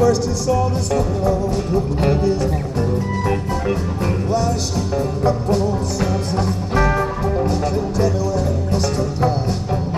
First he saw this girl who broke his heart. Flashed up on Samson, said, tell me where it's the time.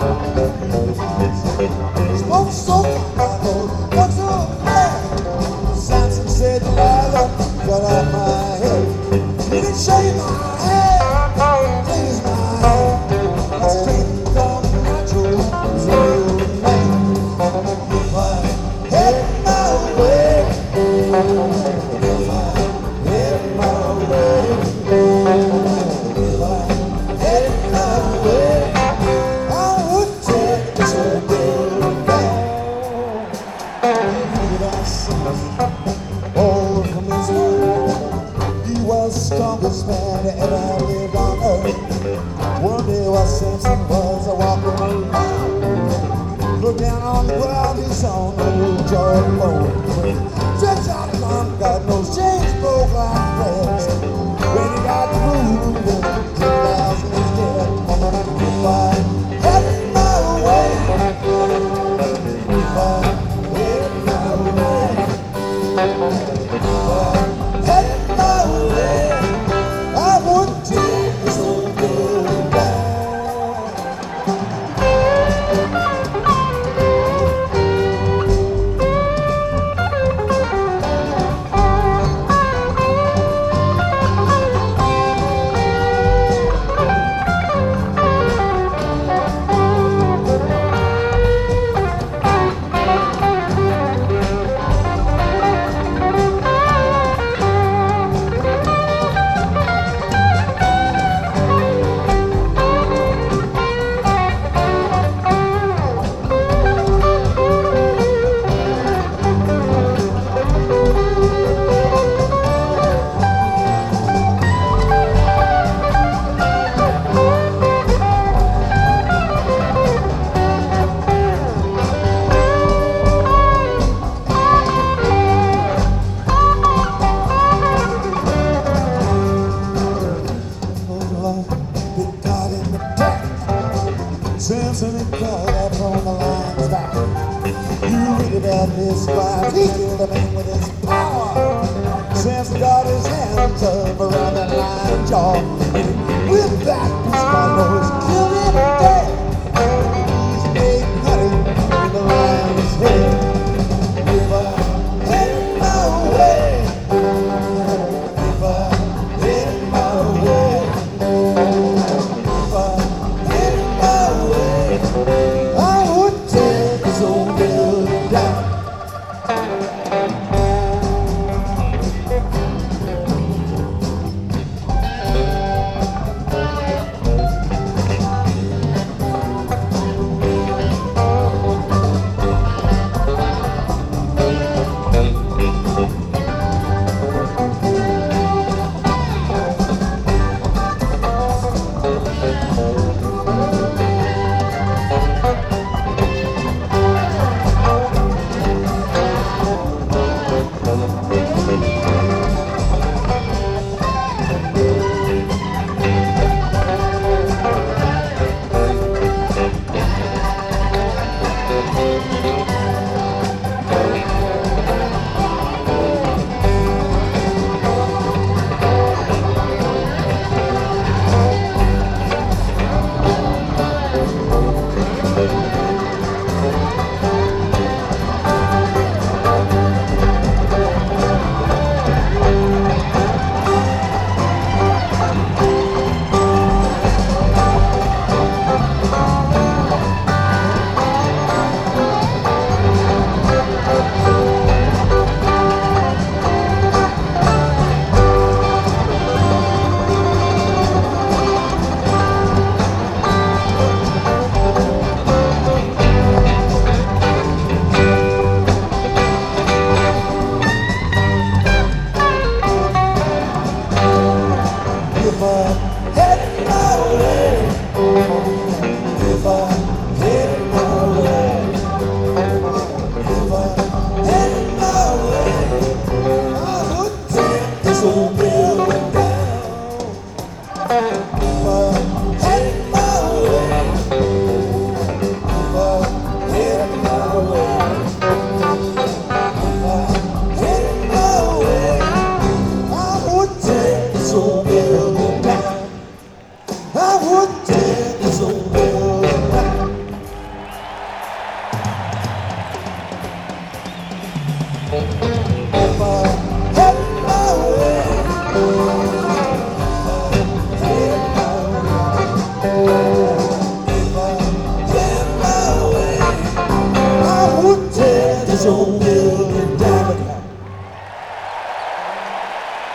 Spoke so far, what's so bad? Samson said, Delilah, cut off my head. You can shave my head, please my head. Let's take the natural man. My head my way. If I head my way, if I head my way, I would take this whole world back. Did I see all from his life? He was the strongest man that ever lived on earth. One day while Samson was walking around, looked down on the ground, he saw no Jordan bone. Stretched out his arm, God knows chains broke like threads. When he got through, the 2,000 is dead. If I had my way, if I had my way, if I had my way, I would take this whole world back. Samson and called up on the line's back. You read about his life, he killed a man with his power. Samson got his hands up around that lion jaw.